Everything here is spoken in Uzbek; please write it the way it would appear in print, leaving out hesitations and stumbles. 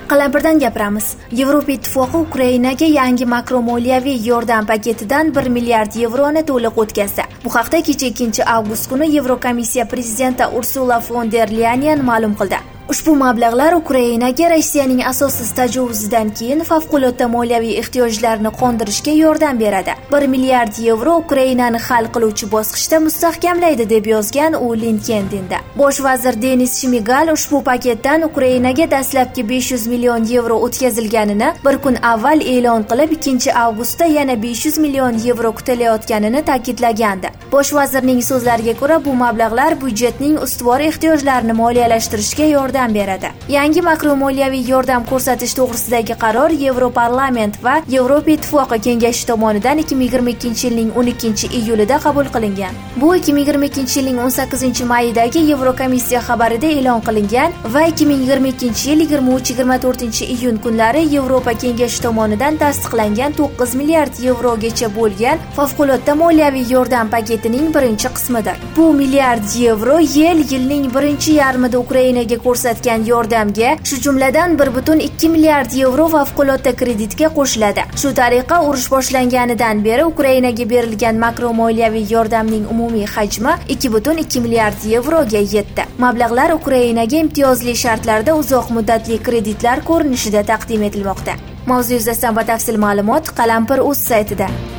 Qalampirdan gapiramiz. Yevropa Ittifoqi Ukrainaga yangi makromoliyaviy yordam paketidan 1 milliard yevroni to'liq o'tkazdi. Bu haqda kecha 2-avgust kuni Yevrokomissiya prezidenti Ursula von der Leyen ma'lum qildi. Ushbu mablag'lar Ukrainaga Rossiyaning asossiz tajovuzidan keyin favqulodda moliyaviy ehtiyojlarni qondirishga yordam beradi. 1 milliard yevro Ukrainani hal qiluvchi bosqichda mustahkamlaydi deb yozgan u LinkedIn'da. Bosh vazir Denis Shmigal ushbu paketdan Ukrainaga dastlabki 500 million yevro o'tkazilganini bir kun avval e'lon qilib, 2-avgustda yana 500 million yevro kutilayotganini ta'kidlagandi. Bosh vazirning so'zlariga ko'ra, bu mablag'lar byudjetning ustuvor ehtiyojlarini moliyalashtirishga yordam beradi. Yangi makromoliyaviy yordam ko'rsatish to'g'risidagi qaror Yevroparlament va Yevropa Ittifoqi kengashi tomonidan 2022-yilning 12-iyulida qabul qilingan. Bu 2022-yilning 18-mayidagi Yevrokomissiya xabarida e'lon qilingan va 2022-yil 23-24-iyun kunlari Yevropa kengashi tomonidan tasdiqlangan 9 milliard yevrogacha bo'lgan favqulodda moliyaviy yordam paketining birinchi qismidir. Bu milliard yevro yilning birinchi yarmida Ukrainaga ko'rsatgan yordamga, shu jumladan 1,2 milliard yevro favqulodda kreditga qo'shiladi. Shu tariqa urush boshlanganidan beri Ukrainaga berilgan makromoliyaviy yordamning umumiy hajmi 2,2 milliard yevroga yetdi. Mablag'lar Ukrainaga imtiyozli shartlarda uzoq muddatli kreditlar ko'rinishida taqdim etilmoqda. Mavzu yuzasidan batafsil ma'lumot Qalampir.uz saytida.